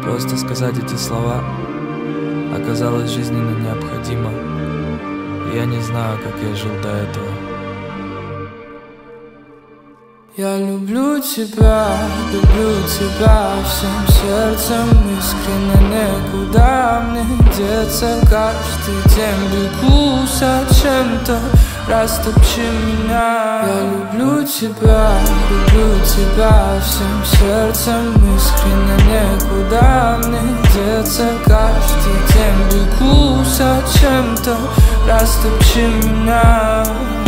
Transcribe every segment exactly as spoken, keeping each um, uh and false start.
Просто сказать эти слова оказалось жизненно необходимо. И я не знаю, как я жил до этого. Я люблю тебя, люблю тебя всем сердцем искренне, некуда мне деться. Каждый день бегу за чем-то, растопчи меня. Я люблю тебя, люблю тебя всем сердцем искренне, некуда мне деться. Каждый день бегу за чем-то, растопчи меня.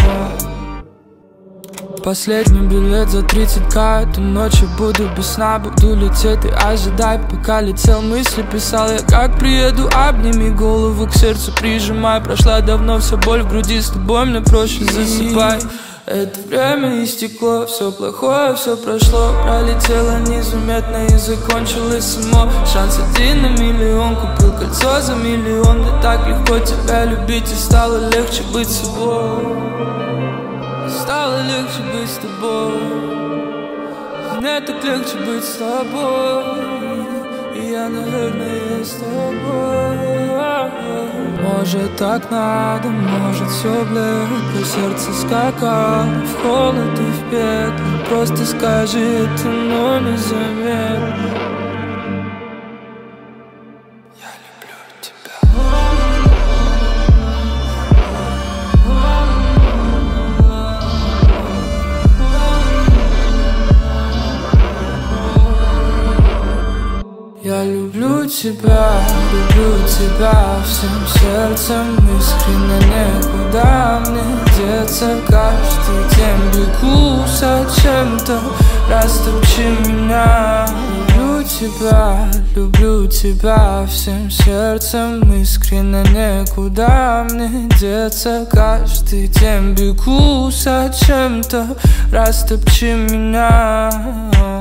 Последний билет за тридцать ка. Эту ночью буду без сна, буду лететь, ты ожидай. Пока летел, мысли писал я, как приеду. Обними голову к сердцу, прижимай. Прошла давно вся боль в груди, с тобой мне проще, засыпай. Это время истекло, все плохое, все прошло. Пролетело незаметно и закончилось само. Шанс один на миллион, купил кольцо за миллион. Мне так легко тебя любить, и стало легче быть собой. Стало легче быть с тобой. Мне так легче быть с тобой. И я, наверное, с тобой. Может так надо, может все блекло. Сердце скакало в холод и в пекло. Просто скажи это, но незаметно. Я люблю тебя, люблю тебя всем сердцем искренне, некуда мне деться. Каждый день бегу за чем-то, растопчи меня. Люблю тебя, люблю тебя всем сердцем искренне, некуда мне деться. Каждый день бегу за чем-то, растопчи меня.